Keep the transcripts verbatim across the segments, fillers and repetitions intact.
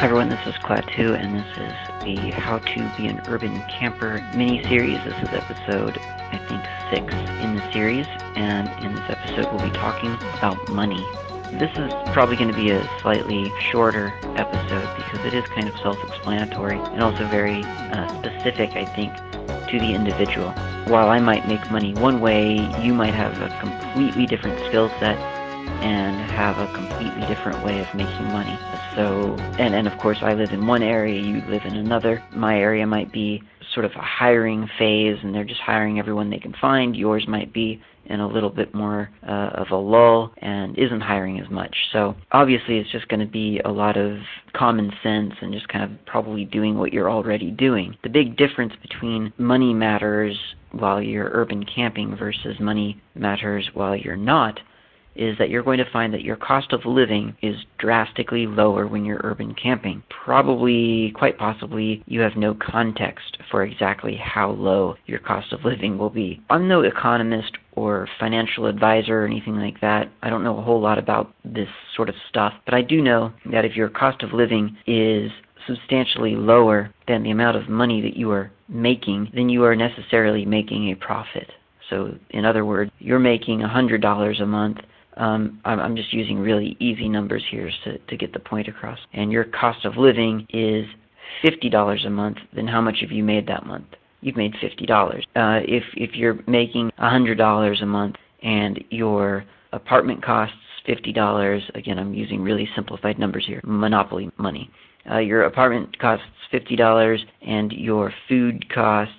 Hi everyone, this is Klaatu, and this is the How to Be an Urban Camper mini-series. This is episode, I think, six in the series, and in this episode we'll be talking about money. This is probably going to be a slightly shorter episode because it is kind of self-explanatory and also very uh, specific, I think, to the individual. While I might make money one way, you might have a completely different skill set and have a completely different way of making money. So, and, and of course I live in one area, you live in another. My area might be sort of a hiring phase and they're just hiring everyone they can find. Yours might be in a little bit more uh, of a lull and isn't hiring as much. So obviously it's just going to be a lot of common sense and just kind of probably doing what you're already doing. The big difference between money matters while you're urban camping versus money matters while you're not is that you're going to find that your cost of living is drastically lower when you're urban camping. Probably, quite possibly, you have no context for exactly how low your cost of living will be. I'm no economist or financial advisor or anything like that. I don't know a whole lot about this sort of stuff, but I do know that if your cost of living is substantially lower than the amount of money that you are making, then you are necessarily making a profit. So, in other words, you're making one hundred dollars a month. Um, I'm, I'm just using really easy numbers here to, to get the point across. And your cost of living is fifty dollars a month, then how much have you made that month? You've made fifty dollars. Uh, if, if you're making one hundred dollars a month and your apartment costs fifty dollars, again, I'm using really simplified numbers here, monopoly money. Uh, your apartment costs fifty dollars and your food costs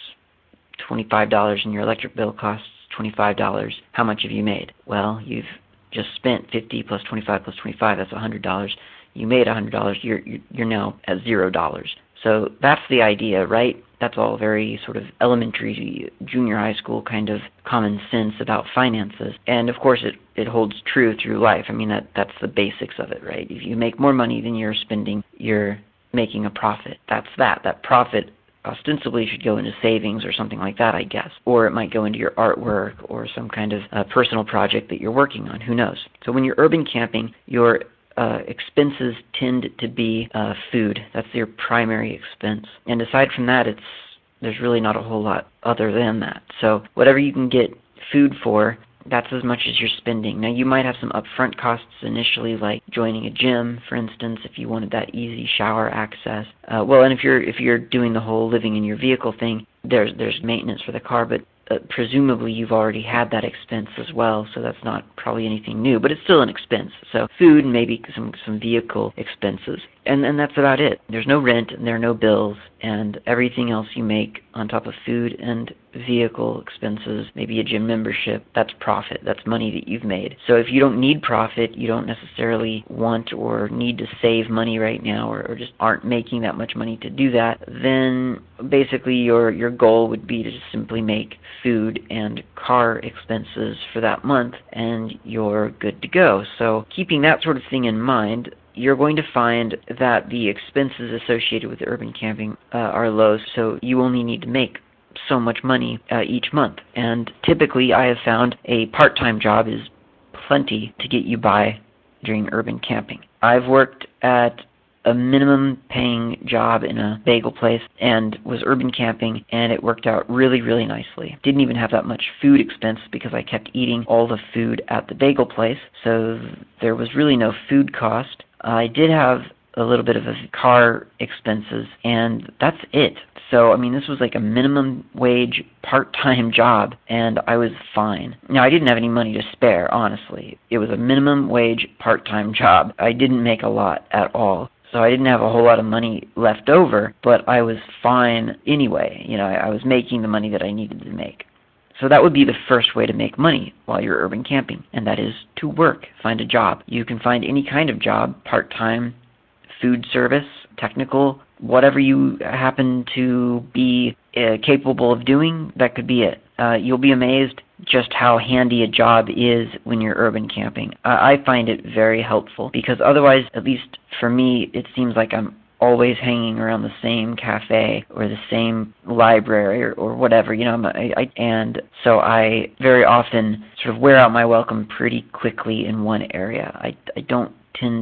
twenty-five dollars and your electric bill costs twenty-five dollars. How much have you made? Well, you've just spent fifty plus twenty-five plus twenty-five, that's one hundred dollars. You made one hundred dollars, you're, you're now at zero dollars. So that's the idea, right? That's all very sort of elementary, junior high school kind of common sense about finances. And of course it, it holds true through life. I mean, that that's the basics of it, right? If you make more money than you're spending, you're making a profit. That's that. That profit ostensibly should go into savings or something like that, I guess. Or it might go into your artwork or some kind of uh, personal project that you're working on. Who knows? So when you're urban camping, your uh, expenses tend to be uh, food. That's your primary expense. And aside from that, it's there's really not a whole lot other than that. So whatever you can get food for, that's as much as you're spending. Now you might have some upfront costs initially, like joining a gym, for instance, if you wanted that easy shower access. Uh, well, and if you're if you're doing the whole living in your vehicle thing, there's there's maintenance for the car, but uh, presumably you've already had that expense as well, so that's not probably anything new, but it's still an expense. So food and maybe some some vehicle expenses, and and that's about it. There's no rent and there are no bills, and everything else you make on top of food and vehicle expenses, maybe a gym membership, that's profit. That's money that you've made. So if you don't need profit, you don't necessarily want or need to save money right now, or, or just aren't making that much money to do that, then basically your your goal would be to just simply make food and car expenses for that month and you're good to go. So keeping that sort of thing in mind, you're going to find that the expenses associated with urban camping uh, are low, so you only need to make so much money uh, each month. And typically I have found a part-time job is plenty to get you by during urban camping. I've worked at a minimum paying job in a bagel place and was urban camping, and it worked out really, really nicely. Didn't even have that much food expense because I kept eating all the food at the bagel place, so there was really no food cost. I did have a little bit of a car expenses, and that's it. So, I mean, this was like a minimum wage part-time job, and I was fine. Now, I didn't have any money to spare, honestly. It was a minimum wage part-time job. I didn't make a lot at all. So I didn't have a whole lot of money left over, but I was fine anyway. You know, I, I was making the money that I needed to make. So that would be the first way to make money while you're urban camping, and that is to work, find a job. You can find any kind of job, part-time, food service, technical, whatever you happen to be uh, capable of doing, that could be it. Uh, you'll be amazed just how handy a job is when you're urban camping. I, I find it very helpful because otherwise, at least for me, it seems like I'm always hanging around the same cafe or the same library or, or whatever, you know, I, I, and so I very often sort of wear out my welcome pretty quickly in one area. I, I don't tend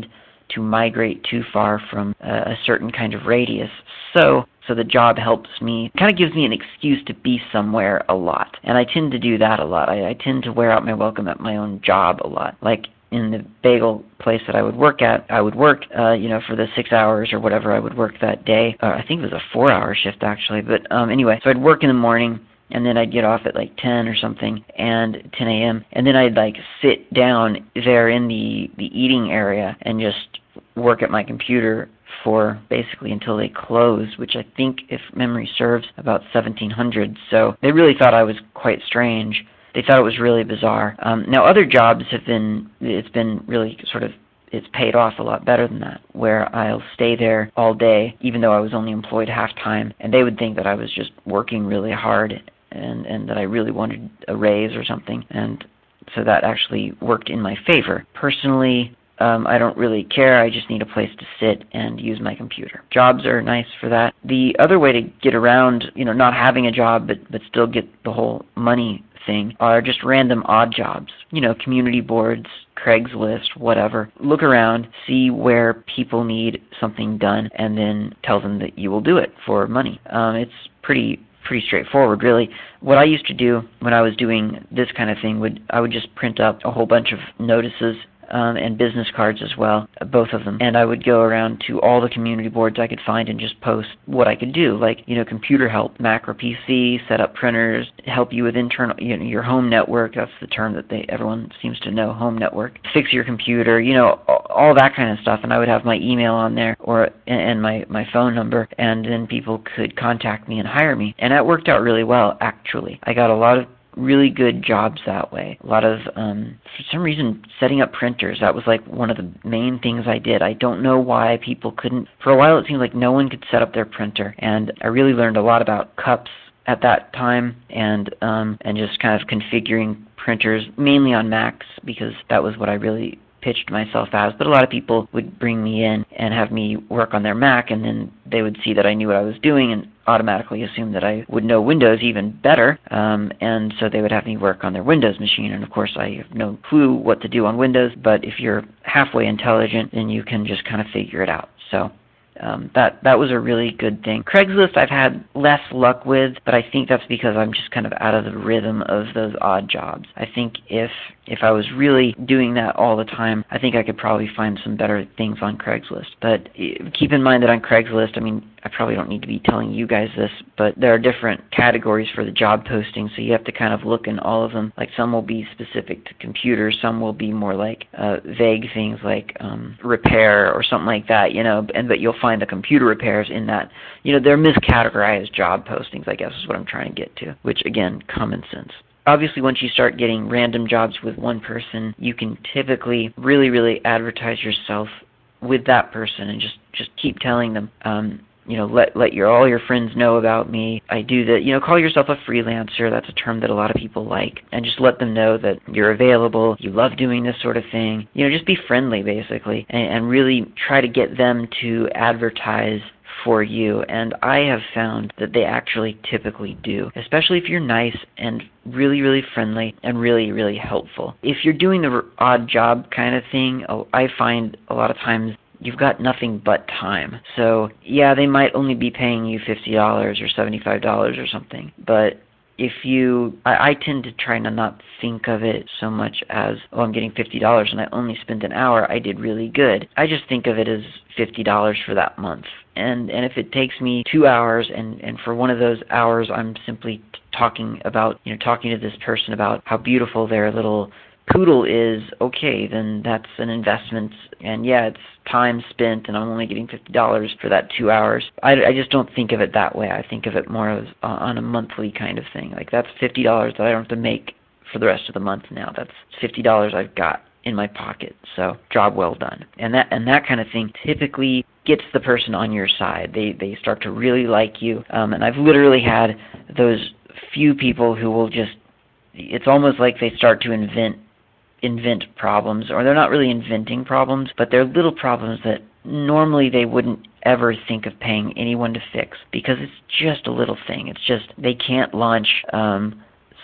to migrate too far from a, a certain kind of radius. So, so the job helps me, kind of gives me an excuse to be somewhere a lot. And I tend to do that a lot. I, I tend to wear out my welcome at my own job a lot. Like in the bagel place that I would work at, I would work, uh, you know, for the six hours or whatever I would work that day. Uh, I think it was a four-hour shift actually. But um, anyway, so I'd work in the morning, and then I'd get off at like ten or something, and ten a.m., and then I'd like sit down there in the, the eating area and just work at my computer for basically until they closed, which I think, if memory serves, about seventeen hundred. So they really thought I was quite strange. They thought it was really bizarre. Um, now other jobs have been, it's been really sort of, it's paid off a lot better than that, where I'll stay there all day, even though I was only employed half-time, and they would think that I was just working really hard and, and that I really wanted a raise or something, and so that actually worked in my favor. Personally, um, I don't really care. I just need a place to sit and use my computer. Jobs are nice for that. The other way to get around, you know, not having a job but, but still get the whole money thing are just random odd jobs. You know, community boards, Craigslist, whatever. Look around, see where people need something done, and then tell them that you will do it for money. Um, it's pretty pretty straightforward, really. What I used to do when I was doing this kind of thing would I would just print up a whole bunch of notices Um, and business cards as well, both of them. And I would go around to all the community boards I could find and just post what I could do, like, you know, computer help, macro P C, set up printers, help you with internal, you know, your home network. That's the term that they everyone seems to know, home network. Fix your computer, you know, all that kind of stuff. And I would have my email on there or and my, my phone number, and then people could contact me and hire me. And that worked out really well, actually. I got a lot of really good jobs that way. A lot of, um, for some reason, setting up printers, that was like one of the main things I did. I don't know why people couldn't. For a while it seemed like no one could set up their printer, and I really learned a lot about cups at that time, and um, and just kind of configuring printers, mainly on Macs, because that was what I really pitched myself as. But a lot of people would bring me in and have me work on their Mac, and then they would see that I knew what I was doing and automatically assume that I would know Windows even better, um, and so they would have me work on their Windows machine. And of course I have no clue what to do on Windows, but if you're halfway intelligent, then you can just kind of figure it out. So Um, that that was a really good thing. Craigslist I've had less luck with, but I think that's because I'm just kind of out of the rhythm of those odd jobs. I think if if I was really doing that all the time, I think I could probably find some better things on Craigslist. But keep in mind that on Craigslist, I mean, I probably don't need to be telling you guys this, but there are different categories for the job posting, so you have to kind of look in all of them. Like, some will be specific to computers, some will be more like uh, vague things like um, repair or something like that, you know, and but you'll find the computer repairs in that. You know, they're miscategorized job postings, I guess is what I'm trying to get to, which, again, common sense. Obviously, once you start getting random jobs with one person, you can typically really, really advertise yourself with that person and just, just keep telling them, um, you know, let let your all your friends know about me. I do that. You know, call yourself a freelancer. That's a term that a lot of people like. And just let them know that you're available, you love doing this sort of thing. You know, just be friendly, basically, and, and really try to get them to advertise for you. And I have found that they actually typically do, especially if you're nice and really, really friendly and really, really helpful. If you're doing the odd job kind of thing, I find a lot of times you've got nothing but time. So, yeah, they might only be paying you fifty dollars or seventy-five dollars or something, but if you, I, I tend to try to not think of it so much as, oh, I'm getting fifty dollars and I only spent an hour, I did really good. I just think of it as fifty dollars for that month. And and if it takes me two hours and, and for one of those hours I'm simply talking about, you know, talking to this person about how beautiful their little poodle is, okay, then that's an investment. And yeah, it's time spent and I'm only getting fifty dollars for that two hours. I, I just don't think of it that way. I think of it more as uh, on a monthly kind of thing. Like, that's fifty dollars that I don't have to make for the rest of the month now. That's fifty dollars I've got in my pocket. So, job well done. And that and that kind of thing typically gets the person on your side. They they start to really like you. Um, and I've literally had those few people who will just, it's almost like they start to invent invent problems, or they're not really inventing problems, but they're little problems that normally they wouldn't ever think of paying anyone to fix, because it's just a little thing. It's just they can't launch um,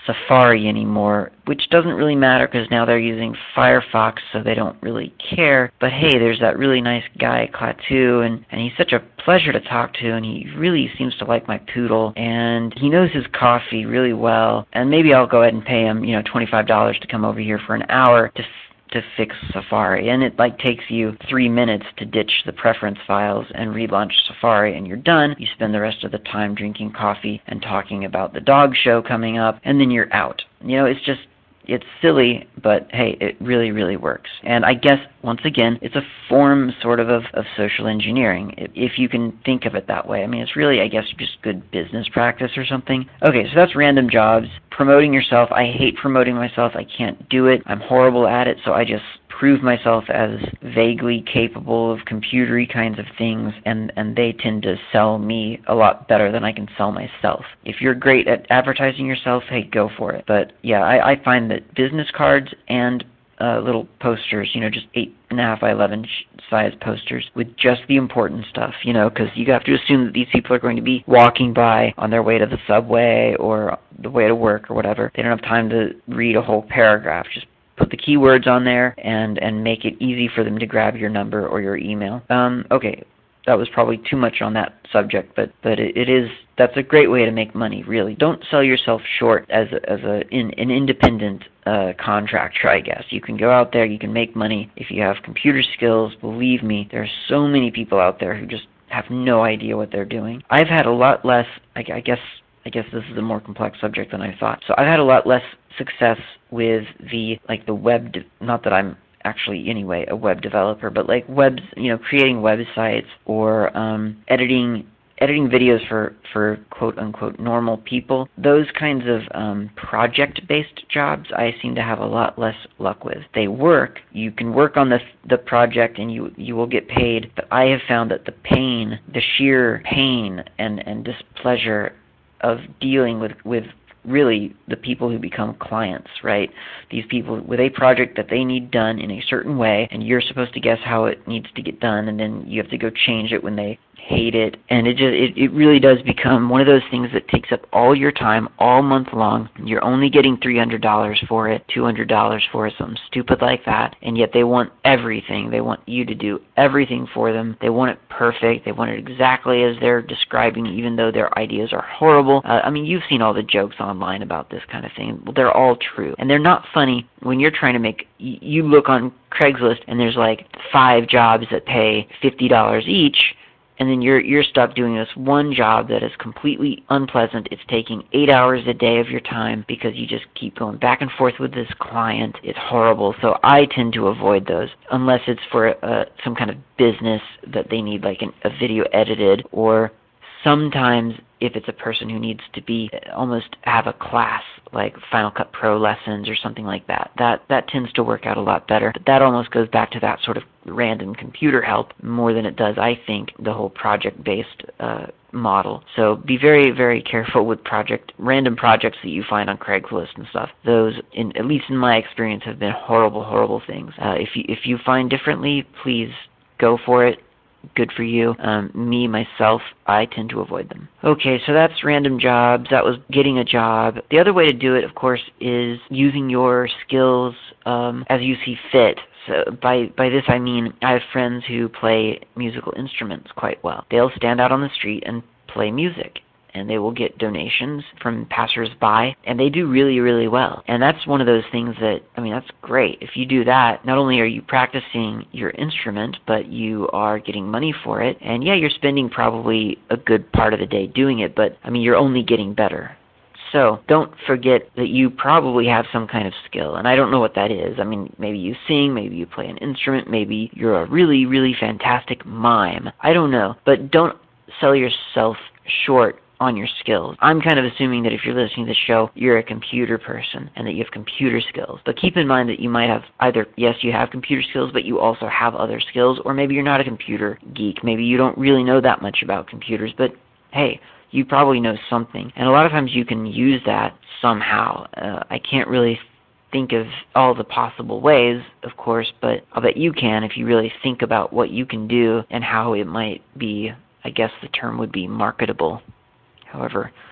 Safari anymore, which doesn't really matter because now they're using Firefox, so they don't really care. But hey, there's that really nice guy, Klaatu, and, and he's such a pleasure to talk to, and he really seems to like my poodle, and he knows his coffee really well, and maybe I'll go ahead and pay him, you know, twenty-five dollars to come over here for an hour to to fix Safari, and it like takes you three minutes to ditch the preference files and relaunch Safari, and you're done. You spend the rest of the time drinking coffee and talking about the dog show coming up, and then you're out. You know, it's just, it's silly, but hey, it really, really works. And I guess, once again, it's a form sort of of, of social engineering, if you can think of it that way. I mean, it's really, I guess, just good business practice or something. Okay, so that's random jobs. Promoting yourself. I hate promoting myself. I can't do it. I'm horrible at it, so I just prove myself as vaguely capable of computery kinds of things, and, and they tend to sell me a lot better than I can sell myself. If you're great at advertising yourself, hey, go for it. But yeah, I, I find that business cards and uh, little posters, you know, just eight and a half by eleven size posters with just the important stuff, you know, because you have to assume that these people are going to be walking by on their way to the subway or the way to work or whatever. They don't have time to read a whole paragraph. Just put the keywords on there and, and make it easy for them to grab your number or your email. Um, okay, that was probably too much on that subject, but, but it, it is, that's a great way to make money, really. Don't sell yourself short as a, as a, in, an independent uh, contractor, I guess. You can go out there, you can make money. If you have computer skills, believe me, there are so many people out there who just have no idea what they're doing. I've had a lot less, I, I guess, I guess this is a more complex subject than I thought. So I've had a lot less success with the, like the web, de- not that I'm actually anyway a web developer, but like webs, you know, creating websites or um, editing editing videos for, for quote-unquote normal people. Those kinds of um, project-based jobs I seem to have a lot less luck with. They work. You can work on the, the project and you, you will get paid, but I have found that the pain, the sheer pain and, and displeasure of dealing with, with really the people who become clients, right? These people with a project that they need done in a certain way, and you're supposed to guess how it needs to get done, and then you have to go change it when they hate it, and it just it, it really does become one of those things that takes up all your time all month long. You're only getting three hundred dollars for it, two hundred dollars for it, something stupid like that, and yet they want everything. They want you to do everything for them. They want it perfect. They want it exactly as they're describing, even though their ideas are horrible. Uh, I mean, you've seen all the jokes online about this kind of thing. Well, they're all true, and they're not funny when you're trying to make, you look on Craigslist and there's like five jobs that pay fifty dollars each, and then you're you're stuck doing this one job that is completely unpleasant. It's taking eight hours a day of your time because you just keep going back and forth with this client. It's horrible. So I tend to avoid those unless it's for uh, some kind of business that they need like an, a video edited, or sometimes if it's a person who needs to be almost have a class like Final Cut Pro lessons or something like that. That that tends to work out a lot better. But that almost goes back to that sort of random computer help more than it does, I think, the whole project-based uh, model. So be very, very careful with project random projects that you find on Craigslist and stuff. Those, in, at least in my experience, have been horrible, horrible things. Uh, if you if you find differently, please go for it. Good for you. Um, me, myself, I tend to avoid them. Okay, so that's random jobs. That was getting a job. The other way to do it, of course, is using your skills um, as you see fit. So by, by this I mean I have friends who play musical instruments quite well. They'll stand out on the street and play music, and they will get donations from passers-by, and they do really, really well. And that's one of those things that, I mean, that's great. If you do that, not only are you practicing your instrument, but you are getting money for it. And yeah, you're spending probably a good part of the day doing it, but I mean, you're only getting better. So don't forget that you probably have some kind of skill, and I don't know what that is. I mean, maybe you sing, maybe you play an instrument, maybe you're a really, really fantastic mime. I don't know, but don't sell yourself short on your skills. I'm kind of assuming that if you're listening to the show, you're a computer person and that you have computer skills. But keep in mind that you might have either, yes, you have computer skills, but you also have other skills, or maybe you're not a computer geek. Maybe you don't really know that much about computers, but hey, you probably know something. And a lot of times you can use that somehow. Uh, I can't really think of all the possible ways, of course, but I'll bet you can if you really think about what you can do and how it might be, I guess the term would be marketable. However,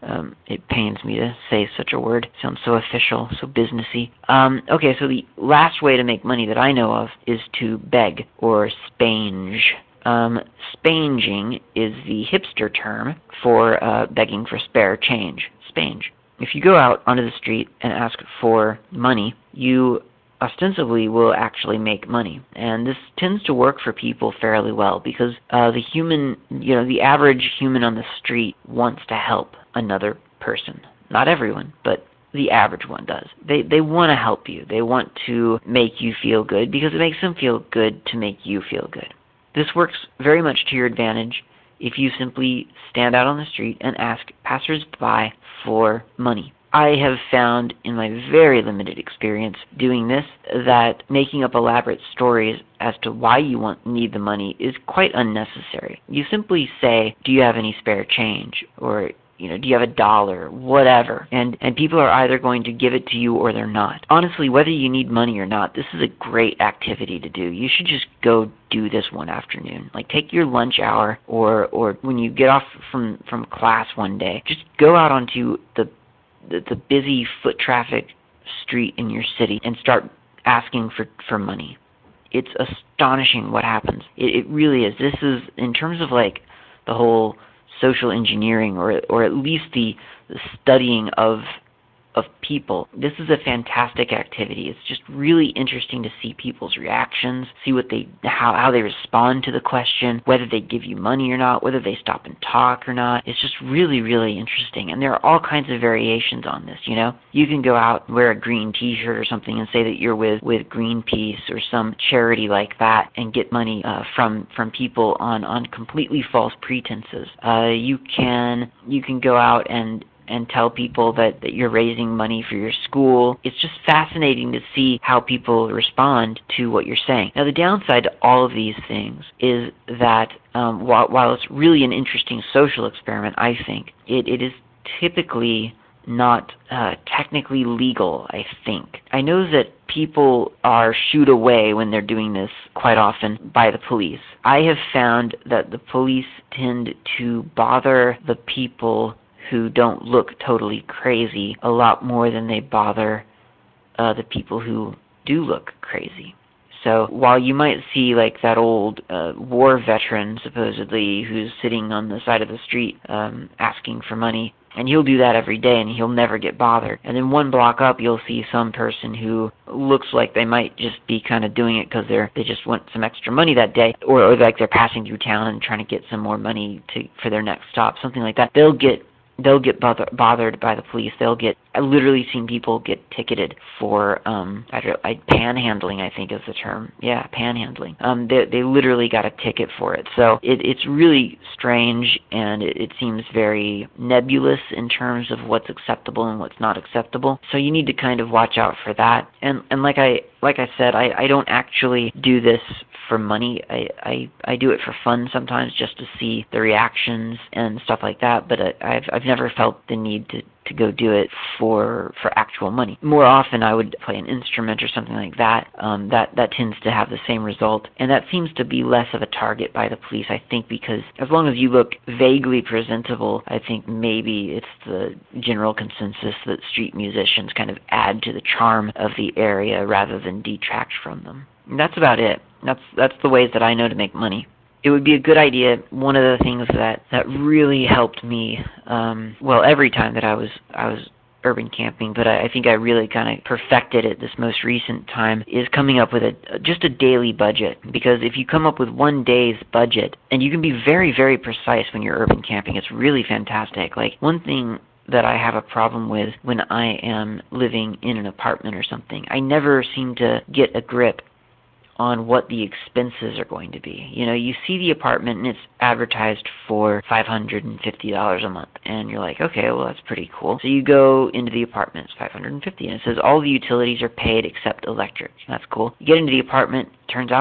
Um, it pains me to say such a word. It sounds so official, so businessy. Um, okay, so the last way to make money that I know of is to beg or spange. Um, spanging is the hipster term for uh, begging for spare change. Spange. If you go out onto the street and ask for money, you ostensibly will actually make money. And this tends to work for people fairly well because uh, the human, you know, the average human on the street wants to help another person. Not everyone, but the average one does. They they want to help you. They want to make you feel good because it makes them feel good to make you feel good. This works very much to your advantage if you simply stand out on the street and ask passersby for money. I have found in my very limited experience doing this that making up elaborate stories as to why you want need the money is quite unnecessary. You simply say, "Do you have any spare change?" or you know, "Do you have a dollar?" Whatever. And and people are either going to give it to you or they're not. Honestly, whether you need money or not, this is a great activity to do. You should just go do this one afternoon. Like take your lunch hour or or when you get off from from class one day, just go out onto the the, the busy foot traffic street in your city and start asking for, for money. It's astonishing what happens. It, it really is. This is, in terms of like the whole social engineering or or at least the, the studying of of people, this is a fantastic activity. It's just really interesting to see people's reactions, see what they how, how they respond to the question, whether they give you money or not, whether they stop and talk or not. It's just really, really interesting. And there are all kinds of variations on this, you know. You can go out and wear a green t-shirt or something and say that you're with, with Greenpeace or some charity like that and get money uh, from from people on, on completely false pretenses. Uh, you can you can go out and and tell people that, that you're raising money for your school. It's just fascinating to see how people respond to what you're saying. Now, the downside to all of these things is that um, while, while it's really an interesting social experiment, I think, it, it is typically not uh, technically legal, I think. I know that people are shooed away when they're doing this quite often by the police. I have found that the police tend to bother the people who don't look totally crazy a lot more than they bother uh, the people who do look crazy. So while you might see like that old uh, war veteran supposedly who's sitting on the side of the street um, asking for money, and he'll do that every day and he'll never get bothered. And then one block up you'll see some person who looks like they might just be kind of doing it because they're they just want some extra money that day, or, or like they're passing through town and trying to get some more money to for their next stop, something like that. They'll get They'll get bother, bothered by the police. They'll get. I've literally seen people get ticketed for um, I don't, I, panhandling. I think is the term. Yeah, panhandling. Um, they they literally got a ticket for it. So it it's really strange, and it, it seems very nebulous in terms of what's acceptable and what's not acceptable. So you need to kind of watch out for that. And and like I like I said, I, I don't actually do this for money. I, I I do it for fun sometimes, just to see the reactions and stuff like that. But I, I've I've never felt the need to, to go do it for for actual money. More often, I would play an instrument or something like that. Um, that that tends to have the same result, and that seems to be less of a target by the police. I think because as long as you look vaguely presentable, I think maybe it's the general consensus that street musicians kind of add to the charm of the area rather than detract from them. And that's about it. That's that's the ways that I know to make money. It would be a good idea. One of the things that, that really helped me, um, well, every time that I was I was urban camping, but I, I think I really kind of perfected it this most recent time, is coming up with a just a daily budget. Because if you come up with one day's budget, and you can be very, very precise when you're urban camping, it's really fantastic. Like one thing that I have a problem with when I am living in an apartment or something, I never seem to get a grip on what the expenses are going to be. You know, you see the apartment and it's advertised for five hundred fifty dollars a month, and you're like, okay, well, that's pretty cool. So you go into the apartment, it's five hundred fifty dollars, and it says all the utilities are paid except electric. That's cool. You get into the apartment, turns out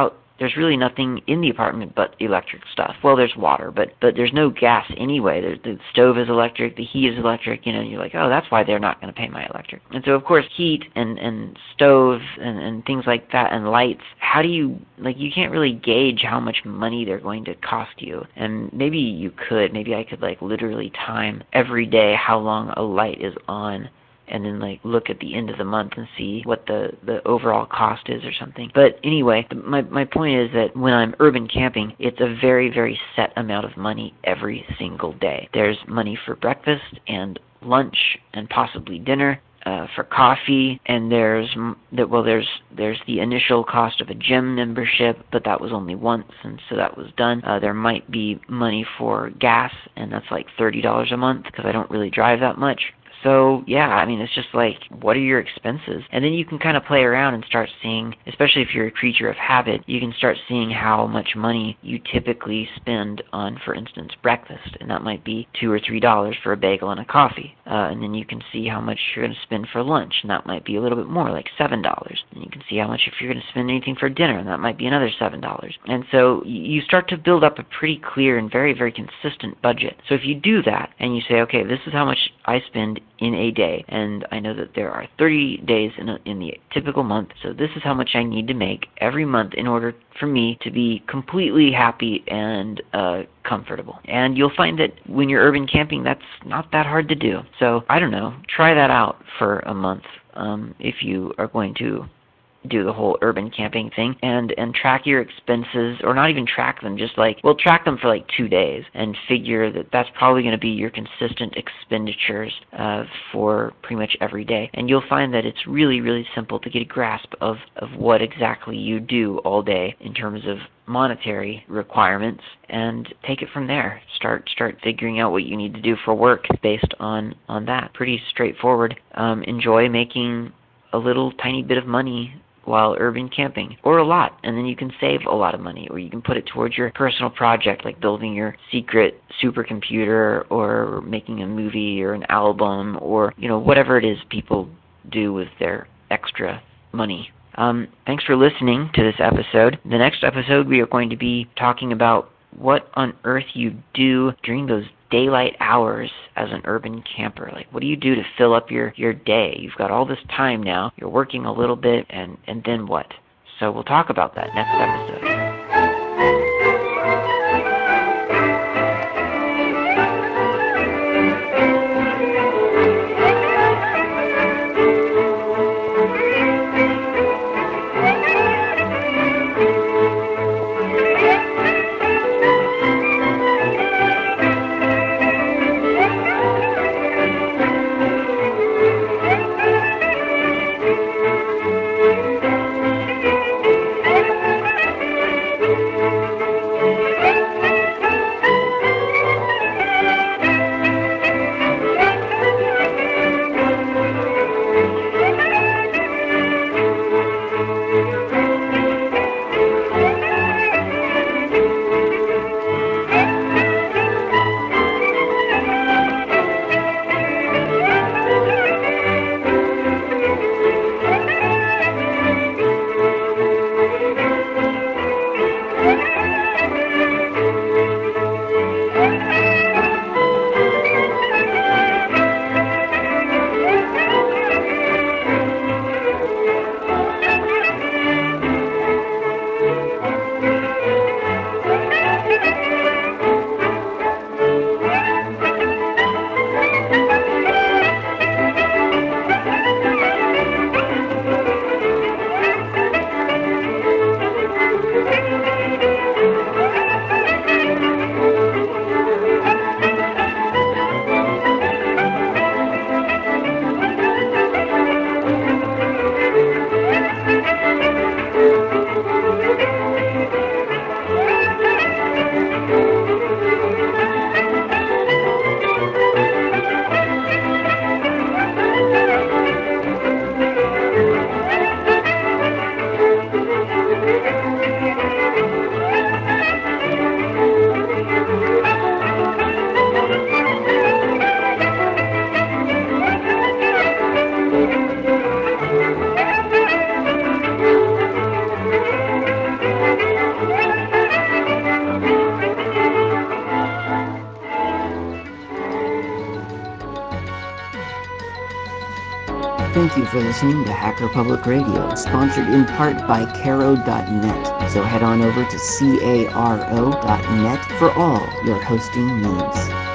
there's really nothing in the apartment but electric stuff. Well, there's water, but but there's no gas anyway. There's, the stove is electric, the heat is electric, you know, and you're like, oh, that's why they're not going to pay my electric. And so, of course, heat and, and stoves and, and things like that and lights, how do you, like, you can't really gauge how much money they're going to cost you. And maybe you could, maybe I could, like, literally time every day how long a light is on, and then like look at the end of the month and see what the, the overall cost is or something. But anyway, my, my point is that when I'm urban camping, it's a very, very set amount of money every single day. There's money for breakfast and lunch and possibly dinner, uh, for coffee, and there's that well there's there's the initial cost of a gym membership, but that was only once, and so that was done. Uh, there might be money for gas, and that's like thirty dollars a month because I don't really drive that much. So, yeah, I mean, it's just like, what are your expenses? And then you can kind of play around and start seeing, especially if you're a creature of habit, you can start seeing how much money you typically spend on, for instance, breakfast. And that might be two or three dollars for a bagel and a coffee. Uh, and then you can see how much you're going to spend for lunch, and that might be a little bit more, like seven dollars. And you can see how much if you're going to spend anything for dinner, and that might be another seven dollars. And so you start to build up a pretty clear and very, very consistent budget. So if you do that, and you say, okay, this is how much I spend in a day, and I know that there are thirty days in, a, in the typical month, so this is how much I need to make every month in order for me to be completely happy and uh, comfortable. And you'll find that when you're urban camping, that's not that hard to do. So, I don't know, try that out for a month um, if you are going to do the whole urban camping thing, and and track your expenses, or not even track them, just like, well, track them for like two days and figure that that's probably going to be your consistent expenditures uh, for pretty much every day. And you'll find that it's really, really simple to get a grasp of, of what exactly you do all day in terms of monetary requirements, and take it from there. Start start figuring out what you need to do for work based on, on that. Pretty straightforward. Um, enjoy making a little tiny bit of money while urban camping, or a lot, and then you can save a lot of money, or you can put it towards your personal project, like building your secret supercomputer, or making a movie, or an album, or, you know, whatever it is people do with their extra money. Um, thanks for listening to this episode. The next episode, we are going to be talking about what on earth you do during those daylight hours as an urban camper. Like, what do you do to fill up your, your day? You've got all this time now. You're working a little bit, and, and then what? So we'll talk about that next episode. Thank you for listening to Hacker Public Radio, sponsored in part by Caro dot net. So head on over to caro dot net for all your hosting needs.